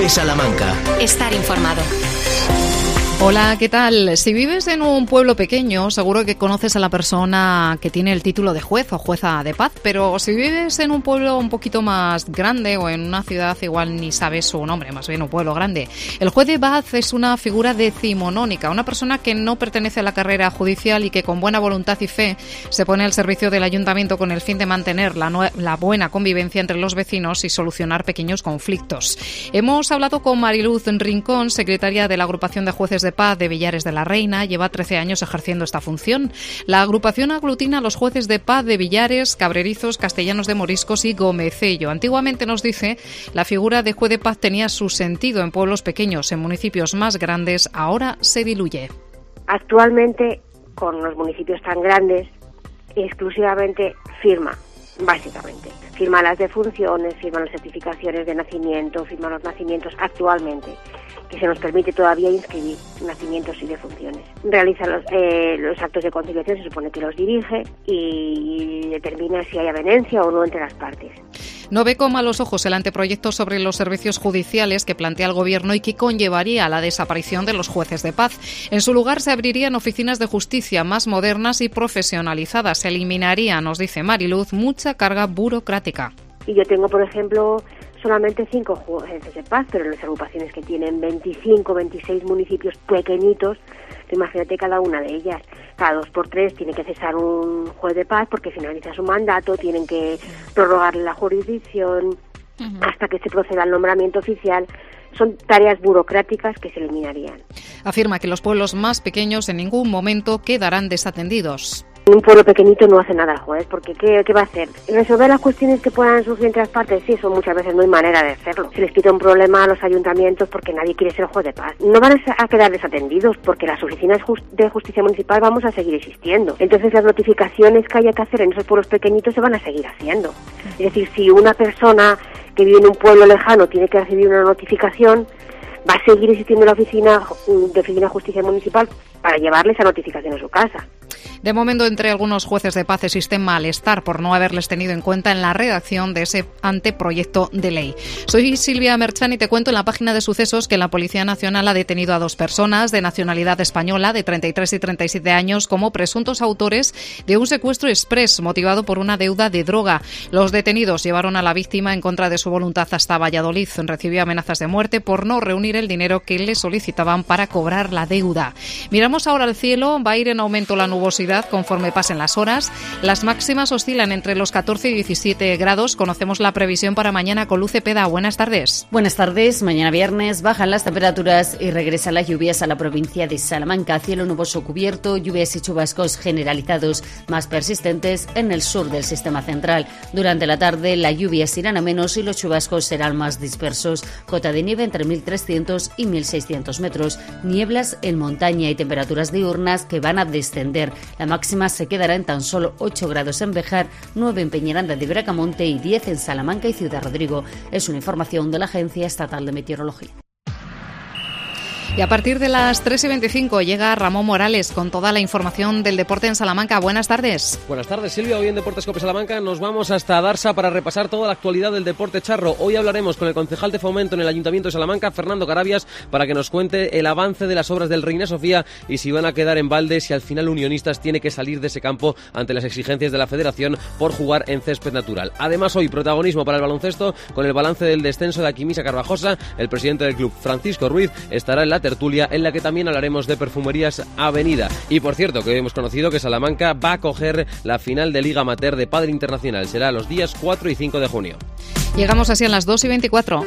COPE Salamanca. Estar informado. Hola, ¿qué tal? Si vives en un pueblo pequeño, seguro que conoces a la persona que tiene el título de juez o jueza de paz, pero si vives en un pueblo un poquito más grande o en una ciudad igual ni sabes su nombre, más bien un pueblo grande. El juez de paz es una figura decimonónica, una persona que no pertenece a la carrera judicial y que con buena voluntad y fe se pone al servicio del ayuntamiento con el fin de mantener la buena convivencia entre los vecinos y solucionar pequeños conflictos. Hemos hablado con Mariluz Rincón, secretaria de la Agrupación de Jueces de Paz de Villares de la Reina. Lleva 13 años ejerciendo esta función. La agrupación aglutina a los jueces de paz de Villares, Cabrerizos, Castellanos de Moriscos y Gomecello. Antiguamente, nos dice, la figura de juez de paz tenía su sentido en pueblos pequeños. En municipios más grandes ahora se diluye. Actualmente, con los municipios tan grandes, exclusivamente firma, básicamente. Firma las defunciones, firma las certificaciones de nacimiento, firma los nacimientos actualmente, que se nos permite todavía inscribir nacimientos y defunciones. Realiza los actos de conciliación, se supone que los dirige y determina si hay avenencia o no entre las partes. No ve con malos ojos el anteproyecto sobre los servicios judiciales que plantea el Gobierno y que conllevaría la desaparición de los jueces de paz. En su lugar se abrirían oficinas de justicia más modernas y profesionalizadas. Se eliminaría, nos dice Mariluz, mucha carga burocrática. Y yo tengo, por ejemplo, solamente 5 jueces de paz, pero en las agrupaciones que tienen 25, 26 municipios pequeñitos, imagínate cada una de ellas. Cada 2 por 3 tiene que cesar un juez de paz porque finaliza su mandato, tienen que prorrogarle la jurisdicción hasta que se proceda al nombramiento oficial. Son tareas burocráticas que se eliminarían. Afirma que los pueblos más pequeños en ningún momento quedarán desatendidos. Un pueblo pequeñito no hace nada el juez, porque ¿qué va a hacer? ¿Resolver las cuestiones que puedan surgir entre las partes? Sí, eso muchas veces no hay manera de hacerlo. Se les quita un problema a los ayuntamientos porque nadie quiere ser juez de paz. No van a quedar desatendidos porque las oficinas de justicia municipal vamos a seguir existiendo. Entonces las notificaciones que haya que hacer en esos pueblos pequeñitos se van a seguir haciendo. Es decir, si una persona que vive en un pueblo lejano tiene que recibir una notificación, va a seguir existiendo la oficina de justicia municipal para llevarle esa notificación a su casa. De momento, entre algunos jueces de paz existe malestar por no haberles tenido en cuenta en la redacción de ese anteproyecto de ley. Soy Silvia Merchan y te cuento en la página de sucesos que la Policía Nacional ha detenido a 2 personas de nacionalidad española de 33 y 37 años como presuntos autores de un secuestro exprés motivado por una deuda de droga. Los detenidos llevaron a la víctima en contra de su voluntad hasta Valladolid. Recibió amenazas de muerte por no reunir el dinero que le solicitaban para cobrar la deuda. Miramos ahora al cielo. Va a ir en aumento la nubosidad conforme pasen las horas. Las máximas oscilan entre los 14 y 17 grados. Conocemos la previsión para mañana con Luz Cepeda. Buenas tardes. Buenas tardes. Mañana viernes bajan las temperaturas y regresan las lluvias a la provincia de Salamanca. Cielo nuboso cubierto, lluvias y chubascos generalizados más persistentes en el sur del sistema central. Durante la tarde las lluvias irán a menos y los chubascos serán más dispersos. Cota de nieve entre 1.300 y 1.600 metros. Nieblas en montaña y temperaturas diurnas que van a descender. La máxima se quedará en tan solo 8 grados en Béjar, 9 en Peñaranda de Bracamonte y 10 en Salamanca y Ciudad Rodrigo. Es una información de la Agencia Estatal de Meteorología. Y a partir de las 3:25 llega Ramón Morales con toda la información del deporte en Salamanca. Buenas tardes. Buenas tardes, Silvia. Hoy en Deportes COPE Salamanca nos vamos hasta Darsa para repasar toda la actualidad del deporte charro. Hoy hablaremos con el concejal de Fomento en el Ayuntamiento de Salamanca, Fernando Carabias, para que nos cuente el avance de las obras del Reina Sofía y si van a quedar en balde, si al final Unionistas tiene que salir de ese campo ante las exigencias de la Federación por jugar en césped natural. Además, hoy protagonismo para el baloncesto con el balance del descenso de Aquimisa Carvajosa. El presidente del club, Francisco Ruiz, estará en la tertulia en la que también hablaremos de Perfumerías Avenida. Y por cierto, que hoy hemos conocido que Salamanca va a coger la final de Liga Amateur de Pádel Internacional. Será los días 4 y 5 de junio. Llegamos así a las 2:24.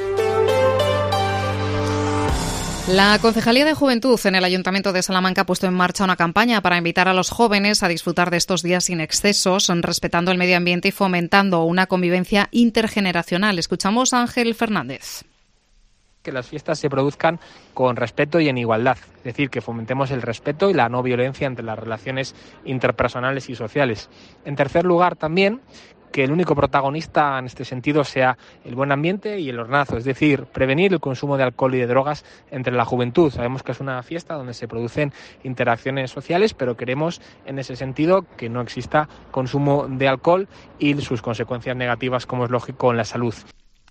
La Concejalía de Juventud en el Ayuntamiento de Salamanca ha puesto en marcha una campaña para invitar a los jóvenes a disfrutar de estos días sin excesos, respetando el medio ambiente y fomentando una convivencia intergeneracional. Escuchamos a Ángel Fernández. Que las fiestas se produzcan con respeto y en igualdad, es decir, que fomentemos el respeto y la no violencia entre las relaciones interpersonales y sociales. En tercer lugar, también, que el único protagonista en este sentido sea el buen ambiente y el ornazo, es decir, prevenir el consumo de alcohol y de drogas entre la juventud. Sabemos que es una fiesta donde se producen interacciones sociales, pero queremos en ese sentido que no exista consumo de alcohol y sus consecuencias negativas, como es lógico, en la salud.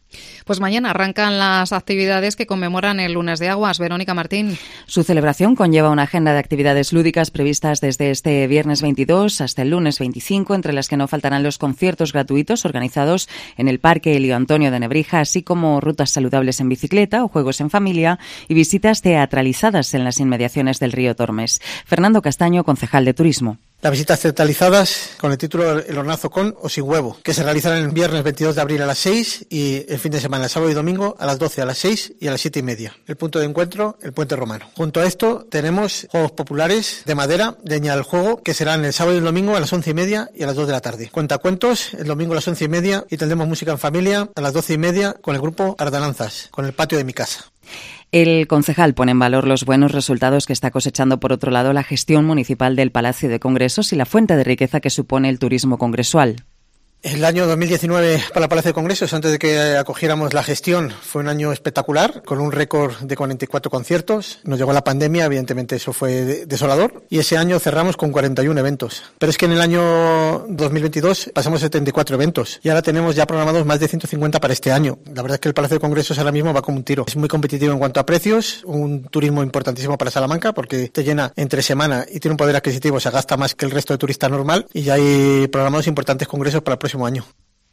Pues mañana arrancan las actividades que conmemoran el Lunes de Aguas. Verónica Martín. Su celebración conlleva una agenda de actividades lúdicas previstas desde este viernes 22 hasta el lunes 25, entre las que no faltarán los conciertos gratuitos organizados en el Parque Elio Antonio de Nebrija, así como rutas saludables en bicicleta o juegos en familia y visitas teatralizadas en las inmediaciones del río Tormes. Fernando Castaño, concejal de Turismo. Las visitas teatralizadas con el título El hornazo con o sin huevo, que se realizarán el viernes 22 de abril a las 6 y el fin de semana, el sábado y domingo a las 12, a las 6 y a las 7:30. El punto de encuentro, el Puente Romano. Junto a esto tenemos juegos populares de madera, leña del juego, que serán el sábado y el domingo a las 11:30 y a las 2 de la tarde. Cuentacuentos el domingo a las 11:30 y tendremos música en familia a las 12:30 con el grupo Ardananzas, con el patio de mi casa. El concejal pone en valor los buenos resultados que está cosechando, por otro lado, la gestión municipal del Palacio de Congresos y la fuente de riqueza que supone el turismo congresual. El año 2019 para el Palacio de Congresos, antes de que acogiéramos la gestión, fue un año espectacular, con un récord de 44 conciertos. Nos llegó la pandemia, evidentemente eso fue desolador, y ese año cerramos con 41 eventos. Pero es que en el año 2022 pasamos a 74 eventos, y ahora tenemos ya programados más de 150 para este año. La verdad es que el Palacio de Congresos ahora mismo va como un tiro. Es muy competitivo en cuanto a precios, un turismo importantísimo para Salamanca, porque te llena entre semana y tiene un poder adquisitivo, se gasta más que el resto de turistas normal, y ya hay programados importantes congresos para el próximo año.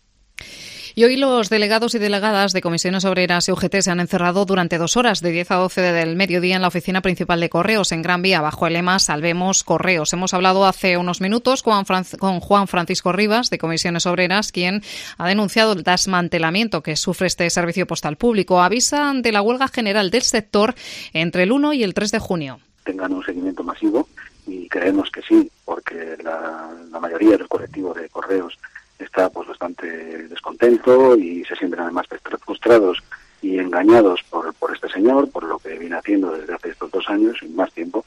Y hoy los delegados y delegadas de Comisiones Obreras y UGT se han encerrado durante 2 horas, de 10 a 12 del mediodía, en la oficina principal de Correos, en Gran Vía, bajo el lema Salvemos Correos. Hemos hablado hace unos minutos con Juan Francisco Rivas, de Comisiones Obreras, quien ha denunciado el desmantelamiento que sufre este servicio postal público. Avisan de la huelga general del sector entre el 1 y el 3 de junio. Tengan un seguimiento masivo, y creemos que sí, porque la mayoría del colectivo de Correos está pues bastante descontento y se sienten además frustrados y engañados por este señor, por lo que viene haciendo desde hace estos 2 años y más tiempo.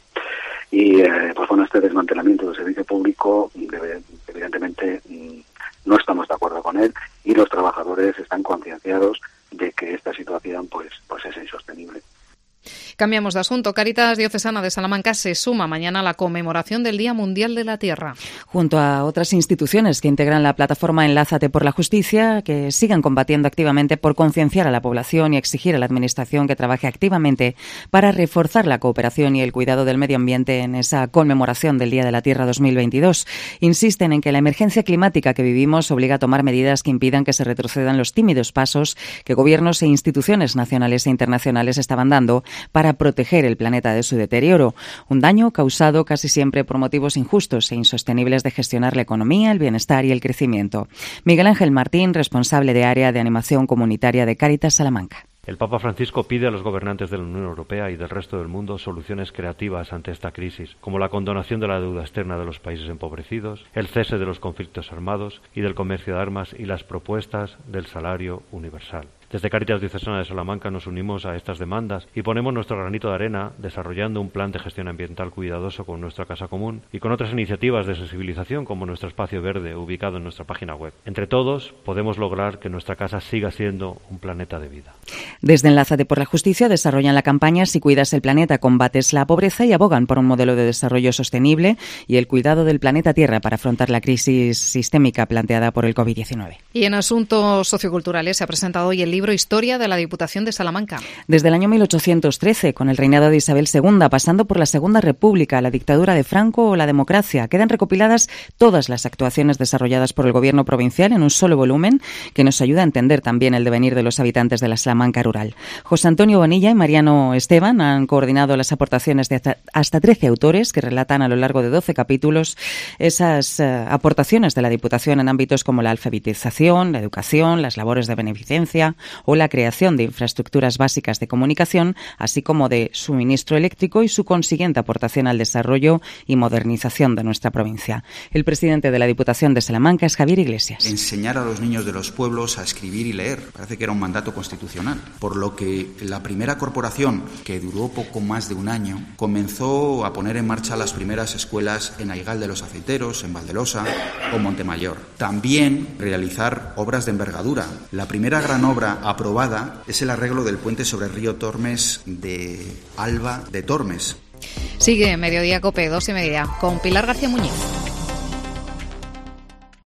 Y pues bueno, este desmantelamiento del servicio público evidentemente no estamos de acuerdo con él, y los trabajadores están concienciados de que esta situación pues es insostenible. Cambiamos de asunto. Cáritas Diocesana de Salamanca se suma mañana a la conmemoración del Día Mundial de la Tierra. Junto a otras instituciones que integran la plataforma Enlázate por la Justicia, que sigan combatiendo activamente por concienciar a la población y exigir a la Administración que trabaje activamente para reforzar la cooperación y el cuidado del medio ambiente en esa conmemoración del Día de la Tierra 2022. Insisten en que la emergencia climática que vivimos obliga a tomar medidas que impidan que se retrocedan los tímidos pasos que gobiernos e instituciones nacionales e internacionales estaban dando para proteger el planeta de su deterioro, un daño causado casi siempre por motivos injustos e insostenibles de gestionar la economía, el bienestar y el crecimiento. Miguel Ángel Martín, responsable de área de animación comunitaria de Cáritas Salamanca. El Papa Francisco pide a los gobernantes de la Unión Europea y del resto del mundo soluciones creativas ante esta crisis, como la condonación de la deuda externa de los países empobrecidos, el cese de los conflictos armados y del comercio de armas y las propuestas del salario universal. Desde Cáritas Diocesana de Salamanca nos unimos a estas demandas y ponemos nuestro granito de arena desarrollando un plan de gestión ambiental cuidadoso con nuestra casa común y con otras iniciativas de sensibilización como nuestro espacio verde ubicado en nuestra página web. Entre todos podemos lograr que nuestra casa siga siendo un planeta de vida. Desde Enlázate por la Justicia desarrollan la campaña Si cuidas el planeta, combates la pobreza y abogan por un modelo de desarrollo sostenible y el cuidado del planeta Tierra para afrontar la crisis sistémica planteada por el COVID-19. Y en asuntos socioculturales se ha presentado hoy el libro Historia de la Diputación de Salamanca. Desde el año 1813, con el reinado de Isabel II, pasando por la Segunda República, la dictadura de Franco o la democracia, quedan recopiladas todas las actuaciones desarrolladas por el gobierno provincial en un solo volumen que nos ayuda a entender también el devenir de los habitantes de la Salamanca rural. José Antonio Bonilla y Mariano Esteban han coordinado las aportaciones de hasta 13 autores que relatan a lo largo de 12 capítulos esas aportaciones de la Diputación en ámbitos como la alfabetización, la educación, las labores de beneficencia o la creación de infraestructuras básicas de comunicación, así como de suministro eléctrico y su consiguiente aportación al desarrollo y modernización de nuestra provincia. El presidente de la Diputación de Salamanca es Javier Iglesias. Enseñar a los niños de los pueblos a escribir y leer. Parece que era un mandato constitucional, por lo que la primera corporación, que duró poco más de un año, comenzó a poner en marcha las primeras escuelas en Aigal de los Aceiteros, en Valdelosa o Montemayor. También realizar obras de envergadura. La primera gran obra aprobada es el arreglo del puente sobre el río Tormes de Alba de Tormes. Sigue Mediodía Cope, 2:30, con Pilar García Muñiz.